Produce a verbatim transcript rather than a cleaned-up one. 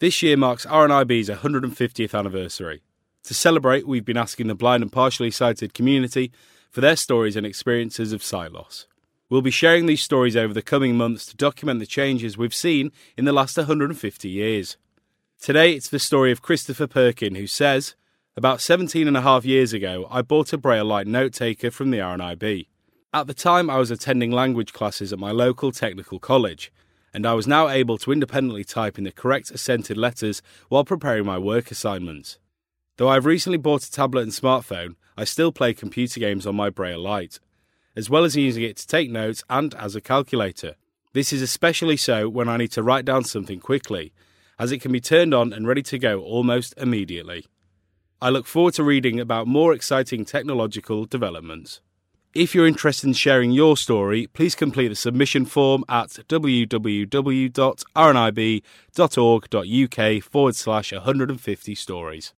This year marks R N I B's one hundred fiftieth anniversary. To celebrate, we've been asking the blind and partially sighted community for their stories and experiences of sight loss. We'll be sharing these stories over the coming months to document the changes we've seen in the last one hundred fifty years. Today, it's the story of Christopher Perkin, who says, "About seventeen and a half years ago, I bought a Braille Light note taker from the R N I B. At the time, I was attending language classes at my local technical college, and I was now able to independently type in the correct accented letters while preparing my work assignments. Though I've recently bought a tablet and smartphone, I still play computer games on my Braille Light, as well as using it to take notes and as a calculator. This is especially so when I need to write down something quickly, as it can be turned on and ready to go almost immediately. I look forward to reading about more exciting technological developments." If you're interested in sharing your story, please complete the submission form at www.rnib.org.uk forward slash 150 stories.